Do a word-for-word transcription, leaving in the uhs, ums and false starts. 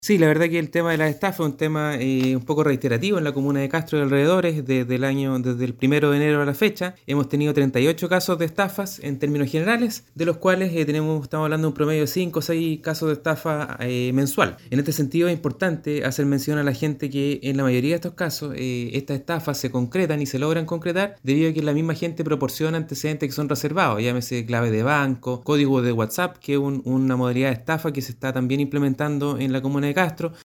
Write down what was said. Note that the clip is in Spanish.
Sí, la verdad que el tema de las estafas es un tema eh, un poco reiterativo en la comuna de Castro y alrededores desde el año, desde el primero de enero a la fecha. Hemos tenido treinta y ocho casos de estafas en términos generales, de los cuales eh, tenemos, estamos hablando de un promedio de cinco o seis casos de estafa eh, mensual. En este sentido es importante hacer mención a la gente que en la mayoría de estos casos eh, estas estafas se concretan y se logran concretar debido a que la misma gente proporciona antecedentes que son reservados, llámese clave de banco, código de WhatsApp, que es un- una modalidad de estafa que se está también implementando en la comuna de Castro,